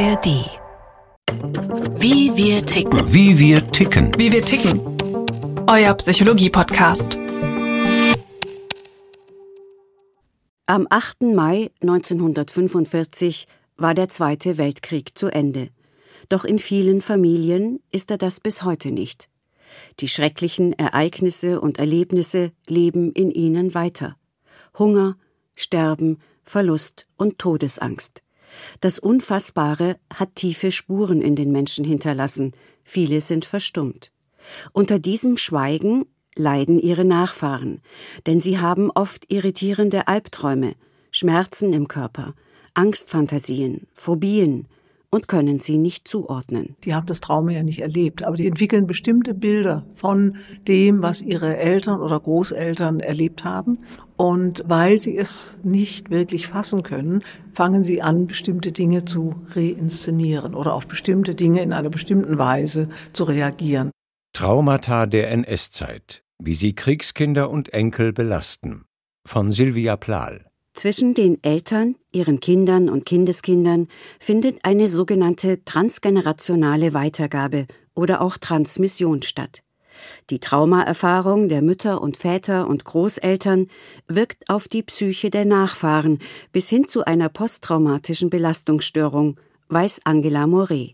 ARD. Wie wir ticken. Wie wir ticken. Wie wir ticken. Euer Psychologie-Podcast. Am 8. Mai 1945 war der Zweite Weltkrieg zu Ende. Doch in vielen Familien ist er das bis heute nicht. Die schrecklichen Ereignisse und Erlebnisse leben in ihnen weiter. Hunger, Sterben, Verlust und Todesangst. Das Unfassbare hat tiefe Spuren in den Menschen hinterlassen. Viele sind verstummt. Unter diesem Schweigen leiden ihre Nachfahren, denn sie haben oft irritierende Albträume, Schmerzen im Körper, Angstfantasien, Phobien und können sie nicht zuordnen. Die haben das Trauma ja nicht erlebt, aber die entwickeln bestimmte Bilder von dem, was ihre Eltern oder Großeltern erlebt haben. Und weil sie es nicht wirklich fassen können, fangen sie an, bestimmte Dinge zu reinszenieren oder auf bestimmte Dinge in einer bestimmten Weise zu reagieren. Traumata der NS-Zeit. Wie sie Kriegskinder und Enkel belasten. Von Sylvia Plahl. Zwischen den Eltern, ihren Kindern und Kindeskindern findet eine sogenannte transgenerationale Weitergabe oder auch Transmission statt. Die Traumaerfahrung der Mütter und Väter und Großeltern wirkt auf die Psyche der Nachfahren bis hin zu einer posttraumatischen Belastungsstörung, weiß Angela Moret.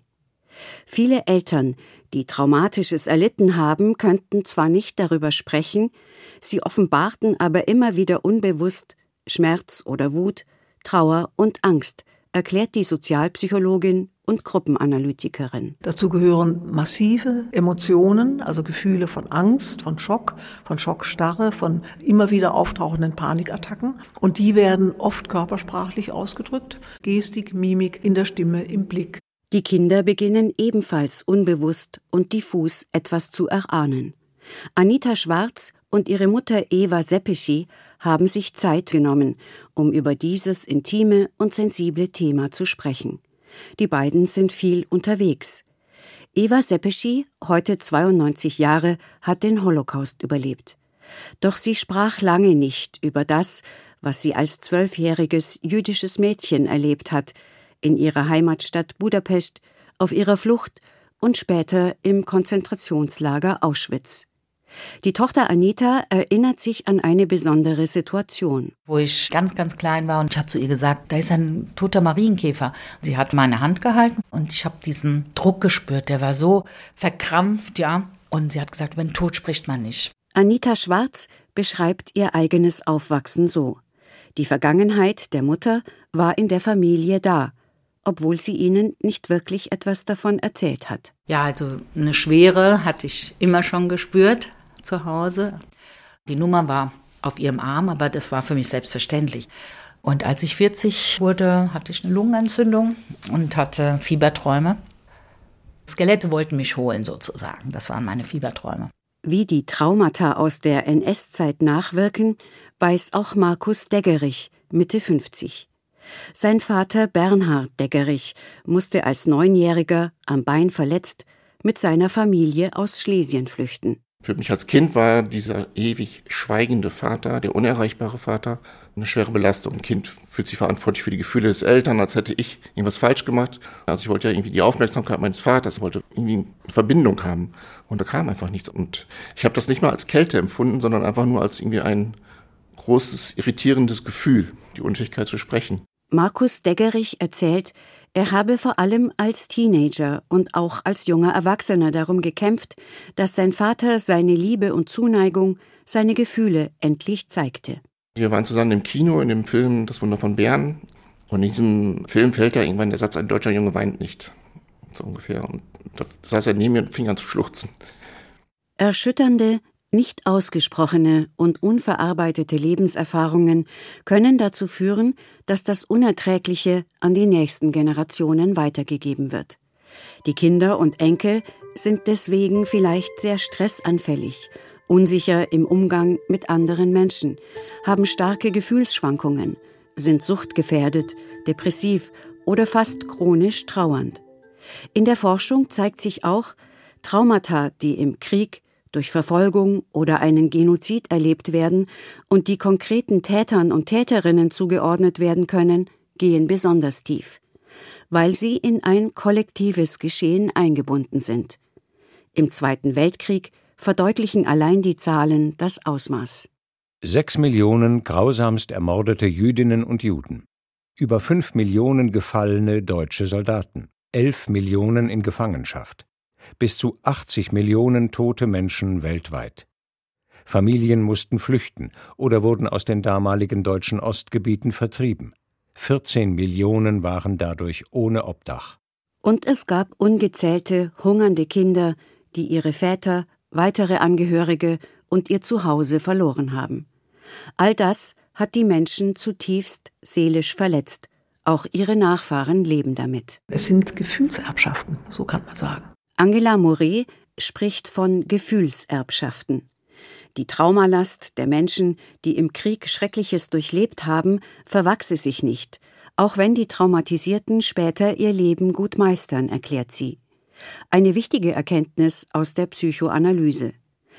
Viele Eltern, die Traumatisches erlitten haben, könnten zwar nicht darüber sprechen, sie offenbarten aber immer wieder unbewusst Schmerz oder Wut, Trauer und Angst, erklärt die Sozialpsychologin und Gruppenanalytikerin. Dazu gehören massive Emotionen, also Gefühle von Angst, von Schockstarre, von immer wieder auftauchenden Panikattacken. Und die werden oft körpersprachlich ausgedrückt. Gestik, Mimik, in der Stimme, im Blick. Die Kinder beginnen ebenfalls unbewusst und diffus etwas zu erahnen. Anita Schwarz und ihre Mutter Eva Seppeschi haben sich Zeit genommen, um über dieses intime und sensible Thema zu sprechen. Die beiden sind viel unterwegs. Eva Seppeschi, heute 92 Jahre, hat den Holocaust überlebt. Doch sie sprach lange nicht über das, was sie als 12-jähriges jüdisches Mädchen erlebt hat, in ihrer Heimatstadt Budapest, auf ihrer Flucht und später im Konzentrationslager Auschwitz. Die Tochter Anita erinnert sich an eine besondere Situation. Wo ich ganz, ganz klein war und ich habe zu ihr gesagt, da ist ein toter Marienkäfer. Sie hat meine Hand gehalten und ich habe diesen Druck gespürt, der war so verkrampft, ja. Und sie hat gesagt, über den Tod spricht man nicht. Anita Schwarz beschreibt ihr eigenes Aufwachsen so. Die Vergangenheit der Mutter war in der Familie da, obwohl sie ihnen nicht wirklich etwas davon erzählt hat. Ja, also eine Schwere hatte ich immer schon gespürt zu Hause. Die Nummer war auf ihrem Arm, aber das war für mich selbstverständlich. Und als ich 40 wurde, hatte ich eine Lungenentzündung und hatte Fieberträume. Skelette wollten mich holen sozusagen, das waren meine Fieberträume. Wie die Traumata aus der NS-Zeit nachwirken, weiß auch Markus Deggerich, Mitte 50. Sein Vater Bernhard Deggerich musste als 9-Jähriger, am Bein verletzt, mit seiner Familie aus Schlesien flüchten. Für mich als Kind war dieser ewig schweigende Vater, der unerreichbare Vater, eine schwere Belastung. Ein Kind fühlt sich verantwortlich für die Gefühle des Eltern, als hätte ich irgendwas falsch gemacht. Also ich wollte ja irgendwie die Aufmerksamkeit meines Vaters, wollte irgendwie eine Verbindung haben. Und da kam einfach nichts. Und ich habe das nicht mal als Kälte empfunden, sondern einfach nur als irgendwie ein großes, irritierendes Gefühl, die Unfähigkeit zu sprechen. Markus Deggerich erzählt, er habe vor allem als Teenager und auch als junger Erwachsener darum gekämpft, dass sein Vater seine Liebe und Zuneigung, seine Gefühle endlich zeigte. Wir waren zusammen im Kino in dem Film Das Wunder von Bern. Und in diesem Film fällt ja irgendwann der Satz, ein deutscher Junge weint nicht. So ungefähr. Und da saß er neben mir und fing an zu schluchzen. Erschütternde, nicht ausgesprochene und unverarbeitete Lebenserfahrungen können dazu führen, dass das Unerträgliche an die nächsten Generationen weitergegeben wird. Die Kinder und Enkel sind deswegen vielleicht sehr stressanfällig, unsicher im Umgang mit anderen Menschen, haben starke Gefühlsschwankungen, sind suchtgefährdet, depressiv oder fast chronisch trauernd. In der Forschung zeigt sich auch, Traumata, die im Krieg, durch Verfolgung oder einen Genozid erlebt werden und die konkreten Tätern und Täterinnen zugeordnet werden können, gehen besonders tief. weil sie in ein kollektives Geschehen eingebunden sind. Im Zweiten Weltkrieg verdeutlichen allein die Zahlen das Ausmaß. 6 Millionen grausamst ermordete Jüdinnen und Juden, über 5 Millionen gefallene deutsche Soldaten, 11 Millionen in Gefangenschaft, bis zu 80 Millionen tote Menschen weltweit. Familien mussten flüchten oder wurden aus den damaligen deutschen Ostgebieten vertrieben. 14 Millionen waren dadurch ohne Obdach. Und es gab ungezählte, hungernde Kinder, die ihre Väter, weitere Angehörige und ihr Zuhause verloren haben. All das hat die Menschen zutiefst seelisch verletzt. Auch ihre Nachfahren leben damit. Es sind Gefühlserbschaften, so kann man sagen. Angela Moret spricht von Gefühlserbschaften. Die Traumalast der Menschen, die im Krieg Schreckliches durchlebt haben, verwachse sich nicht, auch wenn die Traumatisierten später ihr Leben gut meistern, erklärt sie. Eine wichtige Erkenntnis aus der Psychoanalyse.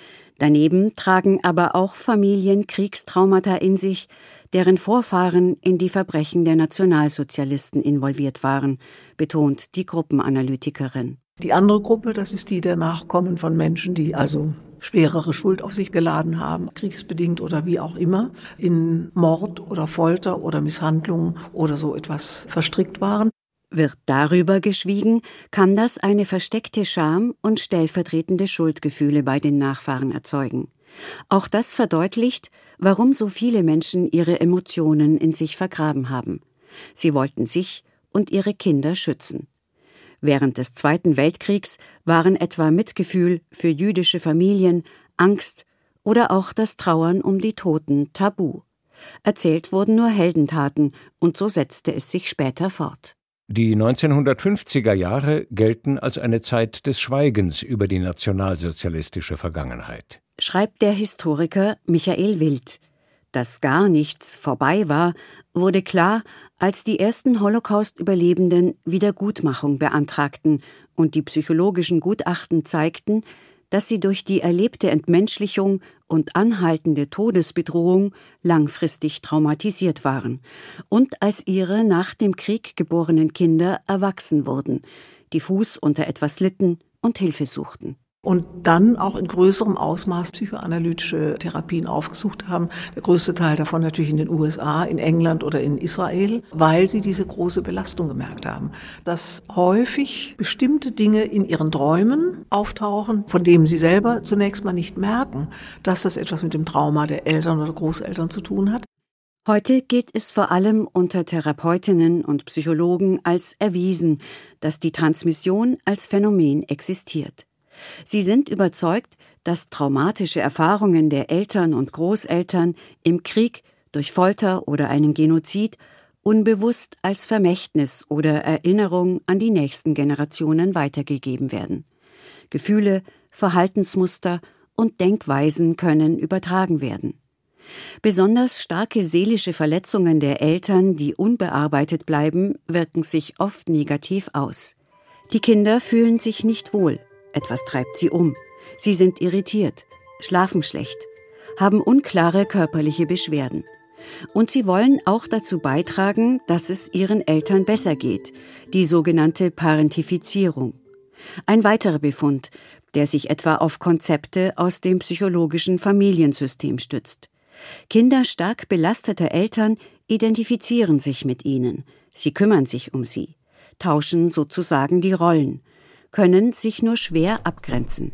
Daneben tragen aber auch Familien Kriegstraumata in sich, deren Vorfahren in die Verbrechen der Nationalsozialisten involviert waren, betont die Gruppenanalytikerin. Die andere Gruppe, das ist die der Nachkommen von Menschen, die also schwerere Schuld auf sich geladen haben, kriegsbedingt oder wie auch immer, in Mord oder Folter oder Misshandlungen oder so etwas verstrickt waren. Wird darüber geschwiegen, kann das eine versteckte Scham und stellvertretende Schuldgefühle bei den Nachfahren erzeugen. Auch das verdeutlicht, warum so viele Menschen ihre Emotionen in sich vergraben haben. Sie wollten sich und ihre Kinder schützen. Während des Zweiten Weltkriegs waren etwa Mitgefühl für jüdische Familien, Angst oder auch das Trauern um die Toten tabu. Erzählt wurden nur Heldentaten, und so setzte es sich später fort. Die 1950er Jahre gelten als eine Zeit des Schweigens über die nationalsozialistische Vergangenheit. Schreibt der Historiker Michael Wild. Dass gar nichts vorbei war, wurde klar, als die ersten Holocaust-Überlebenden Wiedergutmachung beantragten und die psychologischen Gutachten zeigten, dass sie durch die erlebte Entmenschlichung und anhaltende Todesbedrohung langfristig traumatisiert waren und als ihre nach dem Krieg geborenen Kinder erwachsen wurden, diffus unter etwas litten und Hilfe suchten. Und dann auch in größerem Ausmaß psychoanalytische Therapien aufgesucht haben. Der größte Teil davon natürlich in den USA, in England oder in Israel, weil sie diese große Belastung gemerkt haben. Dass häufig bestimmte Dinge in ihren Träumen auftauchen, von denen sie selber zunächst mal nicht merken, dass das etwas mit dem Trauma der Eltern oder Großeltern zu tun hat. Heute gilt es vor allem unter Therapeutinnen und Psychologen als erwiesen, dass die Transmission als Phänomen existiert. Sie sind überzeugt, dass traumatische Erfahrungen der Eltern und Großeltern im Krieg durch Folter oder einen Genozid unbewusst als Vermächtnis oder Erinnerung an die nächsten Generationen weitergegeben werden. Gefühle, Verhaltensmuster und Denkweisen können übertragen werden. Besonders starke seelische Verletzungen der Eltern, die unbearbeitet bleiben, wirken sich oft negativ aus. Die Kinder fühlen sich nicht wohl. Etwas treibt sie um. Sie sind irritiert, schlafen schlecht, haben unklare körperliche Beschwerden. Und sie wollen auch dazu beitragen, dass es ihren Eltern besser geht, die sogenannte Parentifizierung. Ein weiterer Befund, der sich etwa auf Konzepte aus dem psychologischen Familiensystem stützt. Kinder stark belasteter Eltern identifizieren sich mit ihnen. Sie kümmern sich um sie, tauschen sozusagen die Rollen, können sich nur schwer abgrenzen.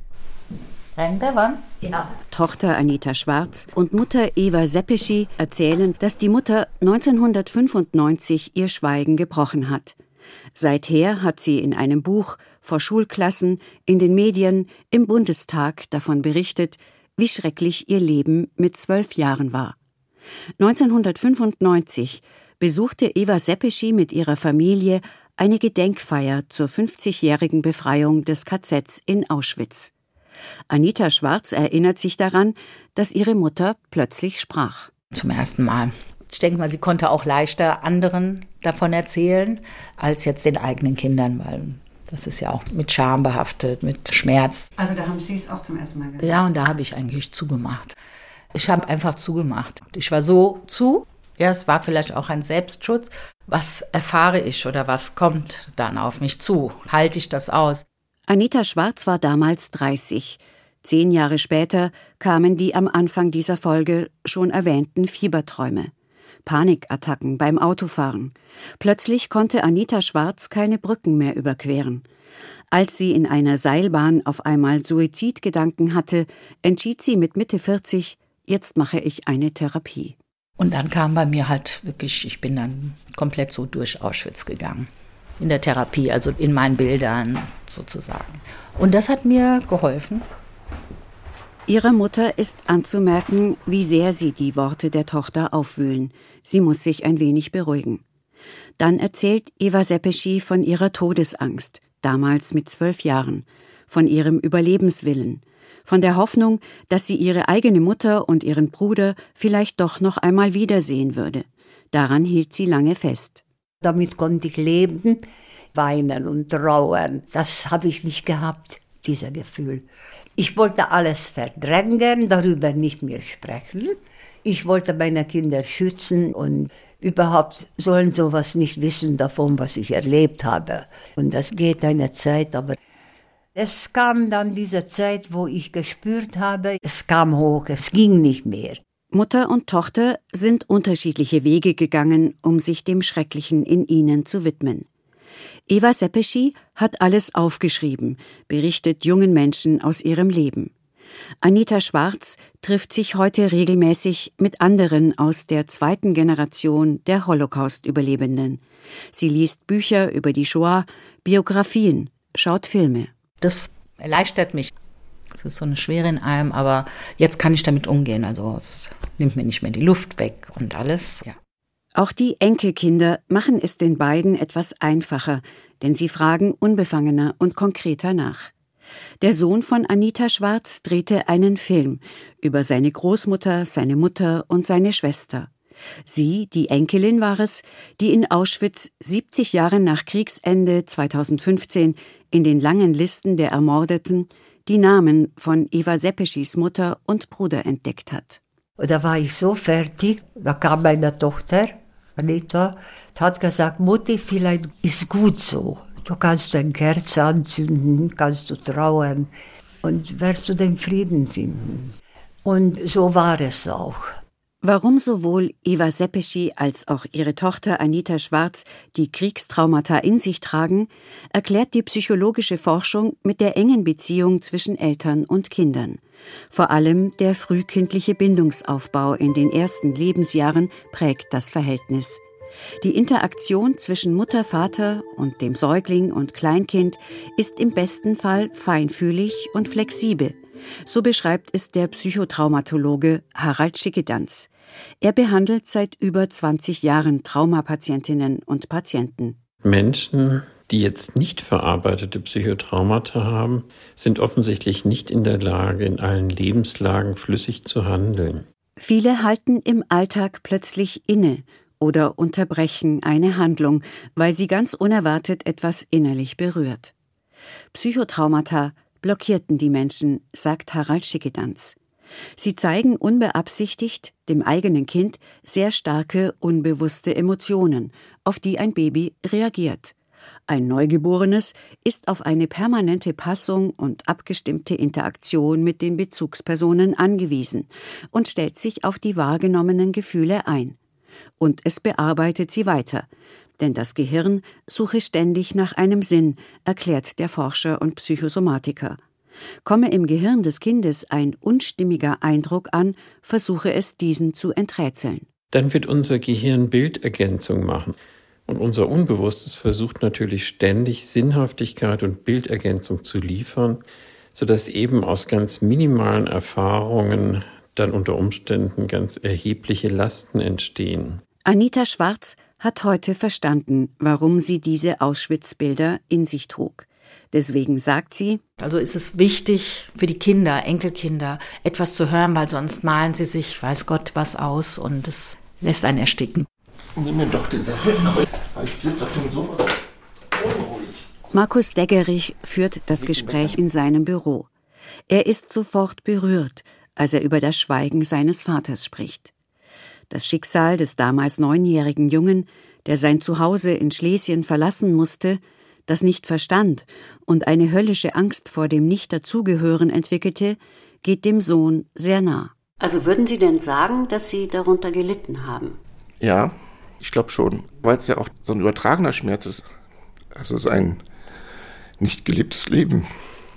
Ja. Tochter Anita Schwarz und Mutter Eva Seppeschi erzählen, dass die Mutter 1995 ihr Schweigen gebrochen hat. Seither hat sie in einem Buch, vor Schulklassen, in den Medien, im Bundestag davon berichtet, wie schrecklich ihr Leben mit 12 Jahren war. 1995 besuchte Eva Seppeschi mit ihrer Familie eine Gedenkfeier zur 50-jährigen Befreiung des KZs in Auschwitz. Anita Schwarz erinnert sich daran, dass ihre Mutter plötzlich sprach. Zum ersten Mal. Ich denke mal, sie konnte auch leichter anderen davon erzählen, als jetzt den eigenen Kindern, weil das ist ja auch mit Scham behaftet, mit Schmerz. Also da haben Sie es auch zum ersten Mal gehört? Ja, und da habe ich eigentlich zugemacht. Ich habe einfach zugemacht. Ich war so zu Ja, es war vielleicht auch ein Selbstschutz. Was erfahre ich oder was kommt dann auf mich zu? Halte ich das aus? Anita Schwarz war damals 30. 10 Jahre später kamen die am Anfang dieser Folge schon erwähnten Fieberträume. Panikattacken beim Autofahren. Plötzlich konnte Anita Schwarz keine Brücken mehr überqueren. Als sie in einer Seilbahn auf einmal Suizidgedanken hatte, entschied sie mit Mitte 40, jetzt mache ich eine Therapie. Und dann kam bei mir halt wirklich, ich bin dann komplett so durch Auschwitz gegangen. In der Therapie, also in meinen Bildern sozusagen. Und das hat mir geholfen. Ihrer Mutter ist anzumerken, wie sehr sie die Worte der Tochter aufwühlen. Sie muss sich ein wenig beruhigen. Dann erzählt Eva Seppeschi von ihrer Todesangst, damals mit 12 Jahren, von ihrem Überlebenswillen, von der Hoffnung, dass sie ihre eigene Mutter und ihren Bruder vielleicht doch noch einmal wiedersehen würde. Daran hielt sie lange fest. Damit konnte ich leben, weinen und trauern. Das habe ich nicht gehabt, dieser Gefühl. Ich wollte alles verdrängen, darüber nicht mehr sprechen. Ich wollte meine Kinder schützen und überhaupt sollen sowas nicht wissen davon, was ich erlebt habe. Und das geht eine Zeit, aber es kam dann diese Zeit, wo ich gespürt habe, es kam hoch, es ging nicht mehr. Mutter und Tochter sind unterschiedliche Wege gegangen, um sich dem Schrecklichen in ihnen zu widmen. Eva Seppeschi hat alles aufgeschrieben, berichtet jungen Menschen aus ihrem Leben. Anita Schwarz trifft sich heute regelmäßig mit anderen aus der 2. Generation der Holocaust-Überlebenden. Sie liest Bücher über die Shoah, Biografien, schaut Filme. Das erleichtert mich. Es ist so eine Schwere in allem, aber jetzt kann ich damit umgehen. Also es nimmt mir nicht mehr die Luft weg und alles, ja. Auch die Enkelkinder machen es den beiden etwas einfacher, denn sie fragen unbefangener und konkreter nach. Der Sohn von Anita Schwarz drehte einen Film über seine Großmutter, seine Mutter und seine Schwester. Sie, die Enkelin, war es, die in Auschwitz 70 Jahre nach Kriegsende 2015 in den langen Listen der Ermordeten die Namen von Eva Seppeschis Mutter und Bruder entdeckt hat. Und da war ich so fertig, da kam meine Tochter, Anita, hat gesagt, Mutti, vielleicht ist gut so. Du kannst eine Kerze anzünden, kannst du trauern und wirst du den Frieden finden. Und so war es auch. Warum sowohl Eva Seppeschi als auch ihre Tochter Anita Schwarz die Kriegstraumata in sich tragen, erklärt die psychologische Forschung mit der engen Beziehung zwischen Eltern und Kindern. Vor allem der frühkindliche Bindungsaufbau in den ersten Lebensjahren prägt das Verhältnis. Die Interaktion zwischen Mutter, Vater und dem Säugling und Kleinkind ist im besten Fall feinfühlig und flexibel. So beschreibt es der Psychotraumatologe Harald Schickedanz. Er behandelt seit über 20 Jahren Traumapatientinnen und Patienten. Menschen, die jetzt nicht verarbeitete Psychotraumata haben, sind offensichtlich nicht in der Lage, in allen Lebenslagen flüssig zu handeln. Viele halten im Alltag plötzlich inne oder unterbrechen eine Handlung, weil sie ganz unerwartet etwas innerlich berührt. Psychotraumata blockierten die Menschen, sagt Harald Schickedanz. Sie zeigen unbeabsichtigt dem eigenen Kind sehr starke, unbewusste Emotionen, auf die ein Baby reagiert. Ein Neugeborenes ist auf eine permanente Passung und abgestimmte Interaktion mit den Bezugspersonen angewiesen und stellt sich auf die wahrgenommenen Gefühle ein. Und es bearbeitet sie weiter, denn das Gehirn suche ständig nach einem Sinn, erklärt der Forscher und Psychosomatiker. Komme im Gehirn des Kindes ein unstimmiger Eindruck an, versuche es, diesen zu enträtseln. Dann wird unser Gehirn Bildergänzung machen. Und unser Unbewusstes versucht natürlich ständig Sinnhaftigkeit und Bildergänzung zu liefern, sodass eben aus ganz minimalen Erfahrungen dann unter Umständen ganz erhebliche Lasten entstehen. Anita Schwarz hat heute verstanden, warum sie diese Auschwitz-Bilder in sich trug. Deswegen sagt sie: Also ist es wichtig für die Kinder, Enkelkinder, etwas zu hören, weil sonst malen sie sich, weiß Gott, was aus und es lässt einen ersticken. Nimm mir doch den Sessel, weil ich sitze auf dem Sofa. Unruhig. Markus Deggerich führt das Gespräch in seinem Büro. Er ist sofort berührt, als er über das Schweigen seines Vaters spricht. Das Schicksal des damals 9-jährigen Jungen, der sein Zuhause in Schlesien verlassen musste, das nicht verstand und eine höllische Angst vor dem Nicht-Dazugehören entwickelte, geht dem Sohn sehr nah. Also würden Sie denn sagen, dass Sie darunter gelitten haben? Ja, ich glaube schon, weil es ja auch so ein übertragener Schmerz ist. Also es ist ein nicht gelebtes Leben.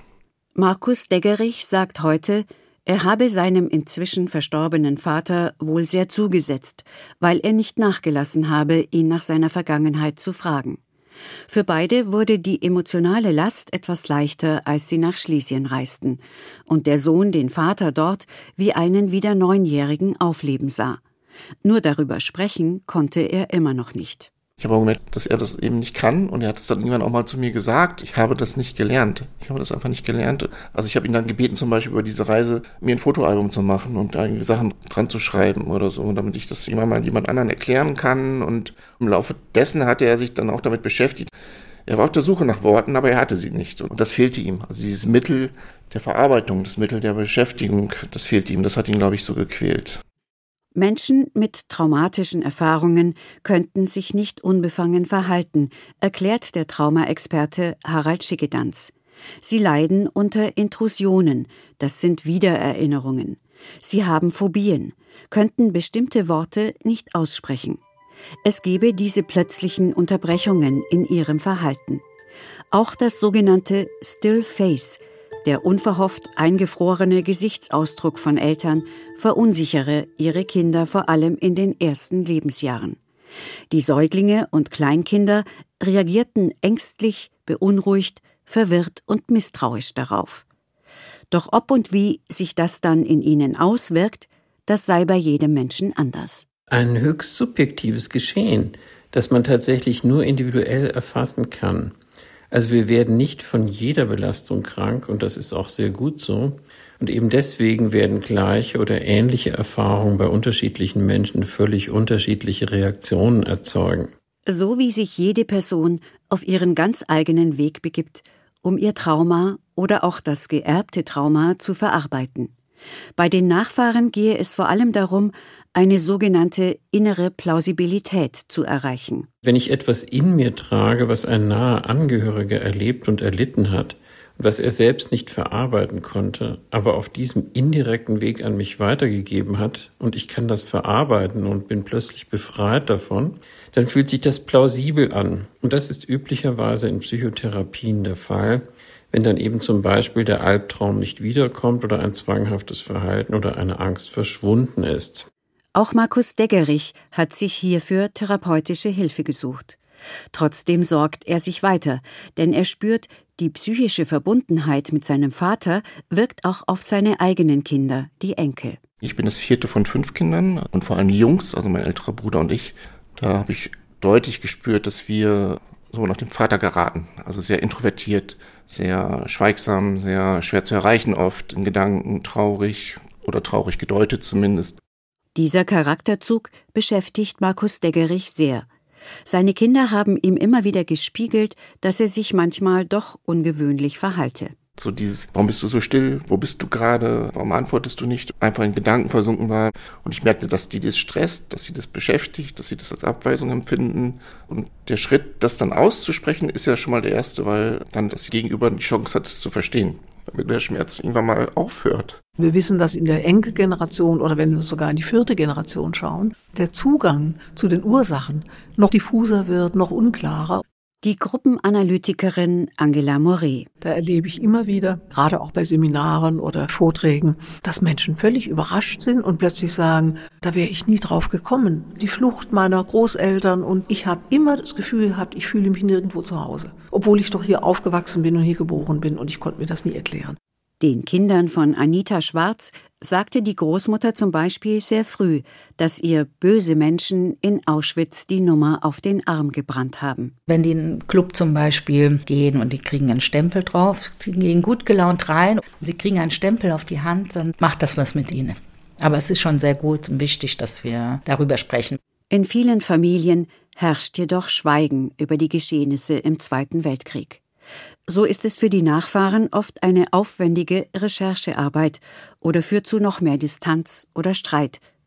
Markus Deggerich sagt heute, er habe seinem inzwischen verstorbenen Vater wohl sehr zugesetzt, weil er nicht nachgelassen habe, ihn nach seiner Vergangenheit zu fragen. Für beide wurde die emotionale Last etwas leichter, als sie nach Schlesien reisten und der Sohn den Vater dort wie einen wieder 9-Jährigen aufleben sah. Nur darüber sprechen konnte er immer noch nicht. Ich habe auch gemerkt, dass er das eben nicht kann und er hat es dann irgendwann auch mal zu mir gesagt, ich habe das nicht gelernt. Ich habe das einfach nicht gelernt. Also ich habe ihn dann gebeten, zum Beispiel über diese Reise mir ein Fotoalbum zu machen und da irgendwie Sachen dran zu schreiben oder so, damit ich das immer mal jemand anderen erklären kann. Und im Laufe dessen hatte er sich dann auch damit beschäftigt. Er war auf der Suche nach Worten, aber er hatte sie nicht. Und das fehlte ihm. Also dieses Mittel der Verarbeitung, das Mittel der Beschäftigung, das fehlte ihm. Das hat ihn, glaube ich, so gequält. Menschen mit traumatischen Erfahrungen könnten sich nicht unbefangen verhalten, erklärt der Traumaexperte Harald Schickedanz. Sie leiden unter Intrusionen, das sind Wiedererinnerungen. Sie haben Phobien, könnten bestimmte Worte nicht aussprechen. Es gebe diese plötzlichen Unterbrechungen in ihrem Verhalten. Auch das sogenannte Still Face, der unverhofft eingefrorene Gesichtsausdruck von Eltern, verunsichere ihre Kinder vor allem in den ersten Lebensjahren. Die Säuglinge und Kleinkinder reagierten ängstlich, beunruhigt, verwirrt und misstrauisch darauf. Doch ob und wie sich das dann in ihnen auswirkt, das sei bei jedem Menschen anders. Ein höchst subjektives Geschehen, das man tatsächlich nur individuell erfassen kann. Also wir werden nicht von jeder Belastung krank und das ist auch sehr gut so. Und eben deswegen werden gleiche oder ähnliche Erfahrungen bei unterschiedlichen Menschen völlig unterschiedliche Reaktionen erzeugen. So wie sich jede Person auf ihren ganz eigenen Weg begibt, um ihr Trauma oder auch das geerbte Trauma zu verarbeiten. Bei den Nachfahren gehe es vor allem darum, eine sogenannte innere Plausibilität zu erreichen. Wenn ich etwas in mir trage, was ein naher Angehöriger erlebt und erlitten hat, was er selbst nicht verarbeiten konnte, aber auf diesem indirekten Weg an mich weitergegeben hat und ich kann das verarbeiten und bin plötzlich befreit davon, dann fühlt sich das plausibel an. Und das ist üblicherweise in Psychotherapien der Fall, wenn dann eben zum Beispiel der Albtraum nicht wiederkommt oder ein zwanghaftes Verhalten oder eine Angst verschwunden ist. Auch Markus Deggerich hat sich hierfür therapeutische Hilfe gesucht. Trotzdem sorgt er sich weiter, denn er spürt, die psychische Verbundenheit mit seinem Vater wirkt auch auf seine eigenen Kinder, die Enkel. Ich bin das 4. von 5 Kindern und vor allem die Jungs, also mein älterer Bruder und ich. Da habe ich deutlich gespürt, dass wir so nach dem Vater geraten. Also sehr introvertiert, sehr schweigsam, sehr schwer zu erreichen oft, in Gedanken traurig oder traurig gedeutet zumindest. Dieser Charakterzug beschäftigt Markus Deggerich sehr. Seine Kinder haben ihm immer wieder gespiegelt, dass er sich manchmal doch ungewöhnlich verhalte. So dieses, warum bist du so still, wo bist du gerade, warum antwortest du nicht, einfach in Gedanken versunken war. Und ich merkte, dass die das stresst, dass sie das beschäftigt, dass sie das als Abweisung empfinden. Und der Schritt, das dann auszusprechen, ist ja schon mal der erste, weil dann das Gegenüber die Chance hat, es zu verstehen, damit der Schmerz irgendwann mal aufhört. Wir wissen, dass in der Enkelgeneration oder wenn wir sogar in die 4. Generation schauen, der Zugang zu den Ursachen noch diffuser wird, noch unklarer. Die Gruppenanalytikerin Angela Moret. Da erlebe ich immer wieder, gerade auch bei Seminaren oder Vorträgen, dass Menschen völlig überrascht sind und plötzlich sagen, da wäre ich nie drauf gekommen. Die Flucht meiner Großeltern und ich habe immer das Gefühl gehabt, ich fühle mich nirgendwo zu Hause. Obwohl ich doch hier aufgewachsen bin und hier geboren bin und ich konnte mir das nie erklären. Den Kindern von Anita Schwarz sagte die Großmutter zum Beispiel sehr früh, dass ihr böse Menschen in Auschwitz die Nummer auf den Arm gebrannt haben. Wenn die in einen Club zum Beispiel gehen und die kriegen einen Stempel drauf, sie gehen gut gelaunt rein, sie kriegen einen Stempel auf die Hand, dann macht das was mit ihnen. Aber es ist schon sehr gut und wichtig, dass wir darüber sprechen. In vielen Familien herrscht jedoch Schweigen über die Geschehnisse im Zweiten Weltkrieg. So ist es für die Nachfahren oft eine aufwendige Recherchearbeit oder führt zu noch mehr Distanz oder Streit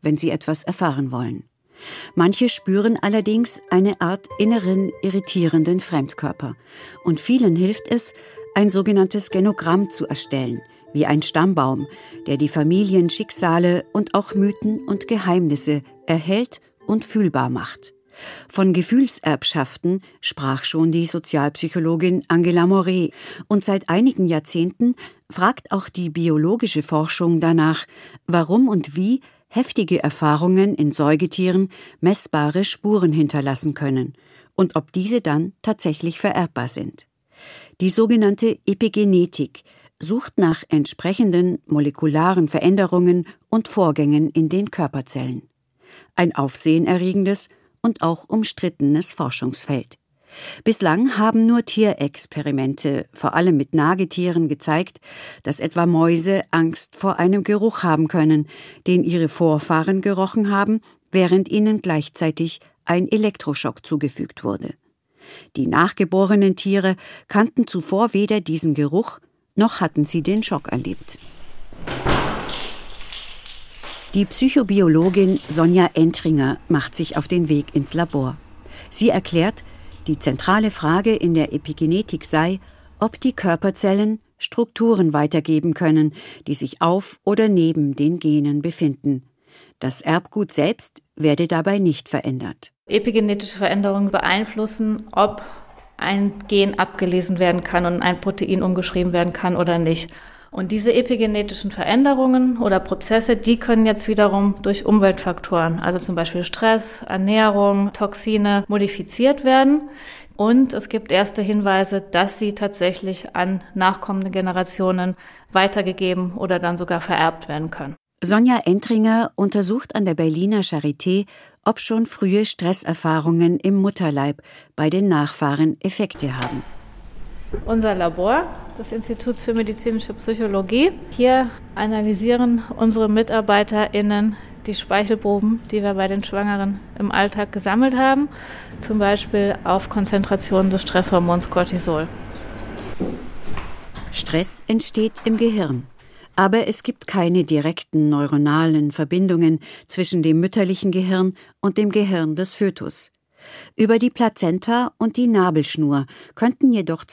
wenn sie etwas erfahren wollen. Manche spüren allerdings eine Art inneren, irritierenden Fremdkörper. Und vielen hilft es, ein sogenanntes Genogramm zu erstellen, wie ein Stammbaum, der die Familienschicksale und auch Mythen und Geheimnisse erhält und fühlbar macht. Von Gefühlserbschaften sprach schon die Sozialpsychologin Angela Moret, und seit einigen Jahrzehnten fragt auch die biologische Forschung danach, warum und wie heftige Erfahrungen in Säugetieren messbare Spuren hinterlassen können und ob diese dann tatsächlich vererbbar sind. Die sogenannte Epigenetik sucht nach entsprechenden molekularen Veränderungen und Vorgängen in den Körperzellen. Ein aufsehenerregendes und auch umstrittenes Forschungsfeld. Bislang haben nur Tierexperimente, vor allem mit Nagetieren, gezeigt, dass etwa Mäuse Angst vor einem Geruch haben können, den ihre Vorfahren gerochen haben, während ihnen gleichzeitig ein Elektroschock zugefügt wurde. Die nachgeborenen Tiere kannten zuvor weder diesen Geruch, noch hatten sie den Schock erlebt. Die Psychobiologin Sonja Entringer macht sich auf den Weg ins Labor. Sie erklärt, die zentrale Frage in der Epigenetik sei, ob die Körperzellen Strukturen weitergeben können, die sich auf oder neben den Genen befinden. Das Erbgut selbst werde dabei nicht verändert. Epigenetische Veränderungen beeinflussen, ob ein Gen abgelesen werden kann und ein Protein umgeschrieben werden kann oder nicht. Und diese epigenetischen Veränderungen oder Prozesse, die können jetzt wiederum durch Umweltfaktoren, also zum Beispiel Stress, Ernährung, Toxine, modifiziert werden. Und es gibt erste Hinweise, dass sie tatsächlich an nachkommende Generationen weitergegeben oder dann sogar vererbt werden können. Sonja Entringer untersucht an der Berliner Charité, ob schon frühe Stresserfahrungen im Mutterleib bei den Nachfahren Effekte haben. Unser Labor des Instituts für medizinische Psychologie. Hier analysieren unsere MitarbeiterInnen die Speichelproben, die wir bei den Schwangeren im Alltag gesammelt haben, zum Beispiel auf Konzentrationen des Stresshormons Cortisol. Stress entsteht im Gehirn. Aber es gibt keine direkten neuronalen Verbindungen zwischen dem mütterlichen Gehirn und dem Gehirn des Fötus. Über die Plazenta und die Nabelschnur könnten jedoch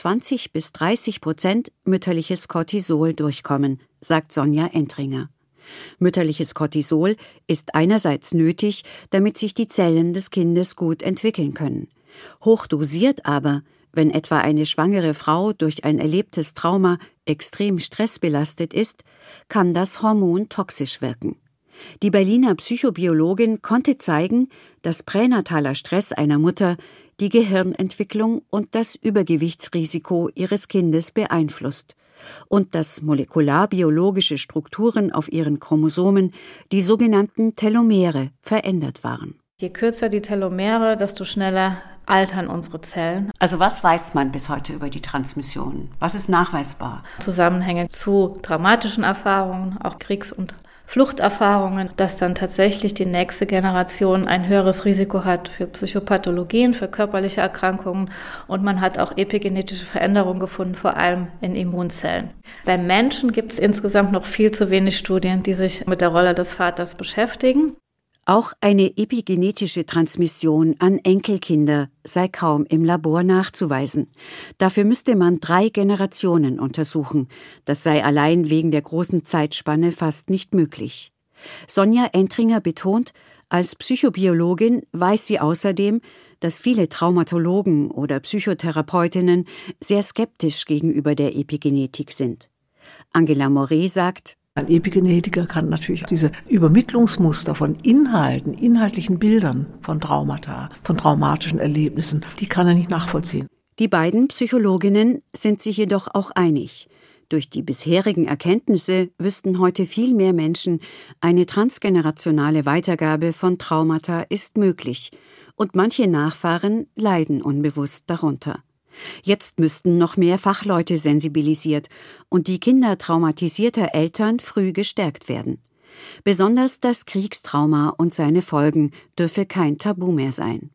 20-30% mütterliches Cortisol durchkommen, sagt Sonja Entringer. Mütterliches Cortisol ist einerseits nötig, damit sich die Zellen des Kindes gut entwickeln können. Hochdosiert aber, wenn etwa eine schwangere Frau durch ein erlebtes Trauma extrem stressbelastet ist, kann das Hormon toxisch wirken. Die Berliner Psychobiologin konnte zeigen, dass pränataler Stress einer Mutter die Gehirnentwicklung und das Übergewichtsrisiko ihres Kindes beeinflusst und dass molekularbiologische Strukturen auf ihren Chromosomen, die sogenannten Telomere, verändert waren. Je kürzer die Telomere, desto schneller altern unsere Zellen. Also was weiß man bis heute über die Transmission? Was ist nachweisbar? Zusammenhänge zu dramatischen Erfahrungen, auch Kriegs- und Fluchterfahrungen, dass dann tatsächlich die nächste Generation ein höheres Risiko hat für Psychopathologien, für körperliche Erkrankungen, und man hat auch epigenetische Veränderungen gefunden, vor allem in Immunzellen. Beim Menschen gibt es insgesamt noch viel zu wenig Studien, die sich mit der Rolle des Vaters beschäftigen. Auch eine epigenetische Transmission an Enkelkinder sei kaum im Labor nachzuweisen. Dafür müsste man 3 Generationen untersuchen. Das sei allein wegen der großen Zeitspanne fast nicht möglich. Sonja Entringer betont, als Psychobiologin weiß sie außerdem, dass viele Traumatologen oder Psychotherapeutinnen sehr skeptisch gegenüber der Epigenetik sind. Angela Moret sagt: Ein Epigenetiker kann natürlich diese Übermittlungsmuster von Inhalten, inhaltlichen Bildern von Traumata, von traumatischen Erlebnissen, die kann er nicht nachvollziehen. Die beiden Psychologinnen sind sich jedoch auch einig. Durch die bisherigen Erkenntnisse wüssten heute viel mehr Menschen, eine transgenerationale Weitergabe von Traumata ist möglich und manche Nachfahren leiden unbewusst darunter. Jetzt müssten noch mehr Fachleute sensibilisiert und die Kinder traumatisierter Eltern früh gestärkt werden. Besonders das Kriegstrauma und seine Folgen dürfe kein Tabu mehr sein.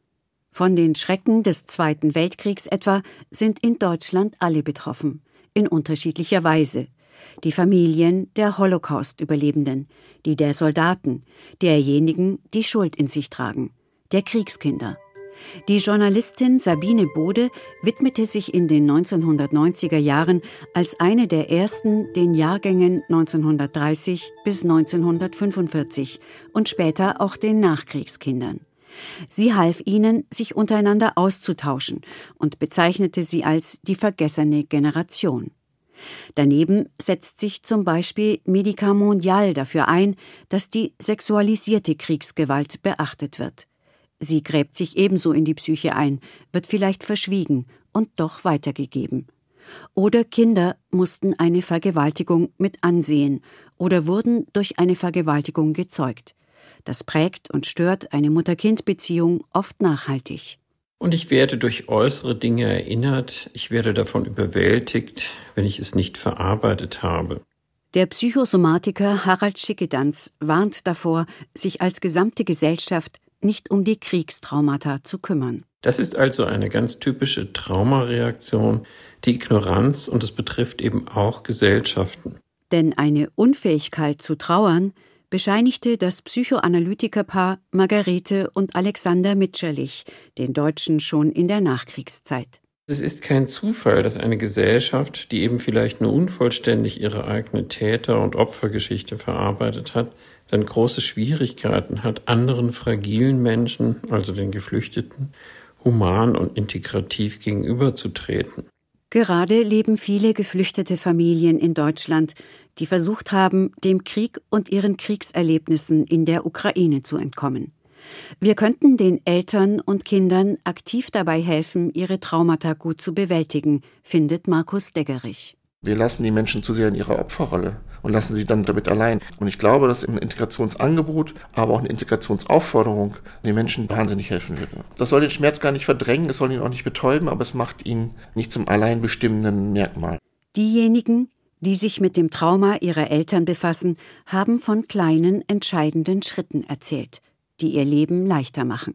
Von den Schrecken des Zweiten Weltkriegs etwa sind in Deutschland alle betroffen, in unterschiedlicher Weise. die Familien der Holocaust-Überlebenden, die der Soldaten, derjenigen, die Schuld in sich tragen, der Kriegskinder. Die Journalistin Sabine Bode widmete sich in den 1990er Jahren als eine der ersten den Jahrgängen 1930 bis 1945 und später auch den Nachkriegskindern. Sie half ihnen, sich untereinander auszutauschen und bezeichnete sie als die vergessene Generation. Daneben setzt sich zum Beispiel Médicats Mondial dafür ein, dass die sexualisierte Kriegsgewalt beachtet wird. Sie gräbt sich ebenso in die Psyche ein, wird vielleicht verschwiegen und doch weitergegeben. Oder Kinder mussten eine Vergewaltigung mit ansehen oder wurden durch eine Vergewaltigung gezeugt. Das prägt und stört eine Mutter-Kind-Beziehung oft nachhaltig. Und ich werde durch äußere Dinge erinnert, ich werde davon überwältigt, wenn ich es nicht verarbeitet habe. Der Psychosomatiker Harald Schickedanz warnt davor, sich als gesamte Gesellschaft nicht um die Kriegstraumata zu kümmern. Das ist also eine ganz typische Traumareaktion, die Ignoranz, und es betrifft eben auch Gesellschaften. Denn eine Unfähigkeit zu trauern bescheinigte das Psychoanalytikerpaar Margarete und Alexander Mitscherlich, den Deutschen schon in der Nachkriegszeit. Es ist kein Zufall, dass eine Gesellschaft, die eben vielleicht nur unvollständig ihre eigene Täter- und Opfergeschichte verarbeitet hat, dann große Schwierigkeiten hat, anderen fragilen Menschen, also den Geflüchteten, human und integrativ gegenüberzutreten. Gerade leben viele geflüchtete Familien in Deutschland, die versucht haben, dem Krieg und ihren Kriegserlebnissen in der Ukraine zu entkommen. Wir könnten den Eltern und Kindern aktiv dabei helfen, ihre Traumata gut zu bewältigen, findet Markus Deggerich. Wir lassen die Menschen zu sehr in ihrer Opferrolle und lassen sie dann damit allein. Und ich glaube, dass ein Integrationsangebot, aber auch eine Integrationsaufforderung den Menschen wahnsinnig helfen würde. Das soll den Schmerz gar nicht verdrängen, es soll ihn auch nicht betäuben, aber es macht ihn nicht zum allein bestimmenden Merkmal. Diejenigen, die sich mit dem Trauma ihrer Eltern befassen, haben von kleinen, entscheidenden Schritten erzählt, die ihr Leben leichter machen.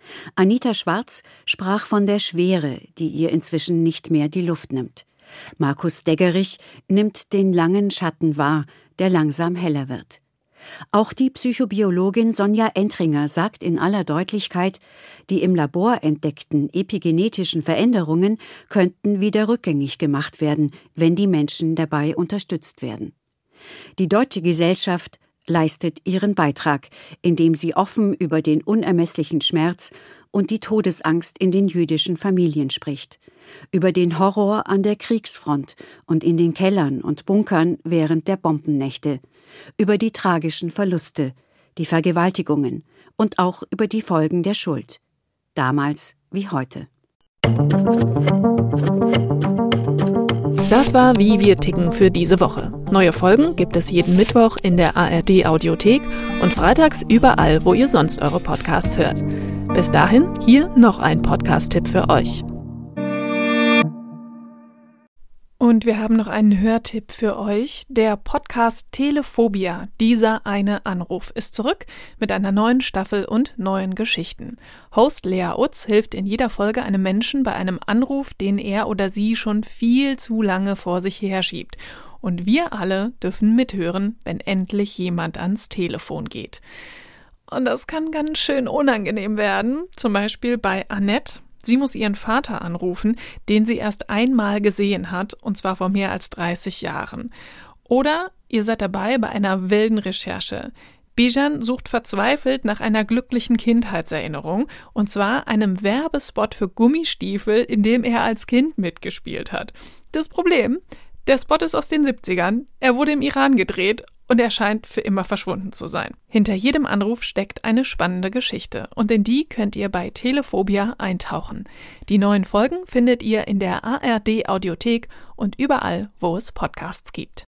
Anita Schwarz sprach von der Schwere, die ihr inzwischen nicht mehr die Luft nimmt. Markus Deggerich nimmt den langen Schatten wahr, der langsam heller wird. Auch die Psychobiologin Sonja Entringer sagt in aller Deutlichkeit, die im Labor entdeckten epigenetischen Veränderungen könnten wieder rückgängig gemacht werden, wenn die Menschen dabei unterstützt werden. Die deutsche Gesellschaft leistet ihren Beitrag, indem sie offen über den unermesslichen Schmerz und die Todesangst in den jüdischen Familien spricht, über den Horror an der Kriegsfront und in den Kellern und Bunkern während der Bombennächte, über die tragischen Verluste, die Vergewaltigungen und auch über die Folgen der Schuld, damals wie heute. Das war Wie wir ticken für diese Woche. Neue Folgen gibt es jeden Mittwoch in der ARD-Audiothek und freitags überall, wo ihr sonst eure Podcasts hört. Bis dahin, hier noch ein Podcast-Tipp für euch. Und wir haben noch einen Hörtipp für euch. Der Podcast Telephobia, dieser eine Anruf, ist zurück mit einer neuen Staffel und neuen Geschichten. Host Lea Utz hilft in jeder Folge einem Menschen bei einem Anruf, den er oder sie schon viel zu lange vor sich herschiebt. Und wir alle dürfen mithören, wenn endlich jemand ans Telefon geht. Und das kann ganz schön unangenehm werden, zum Beispiel bei Annette. Sie muss ihren Vater anrufen, den sie erst einmal gesehen hat, und zwar vor mehr als 30 Jahren. Oder ihr seid dabei bei einer wilden Recherche. Bijan sucht verzweifelt nach einer glücklichen Kindheitserinnerung, und zwar einem Werbespot für Gummistiefel, in dem er als Kind mitgespielt hat. Das Problem? Der Spot ist aus den 70ern, er wurde im Iran gedreht und er scheint für immer verschwunden zu sein. Hinter jedem Anruf steckt eine spannende Geschichte und in die könnt ihr bei Telephobia eintauchen. Die neuen Folgen findet ihr in der ARD-Audiothek und überall, wo es Podcasts gibt.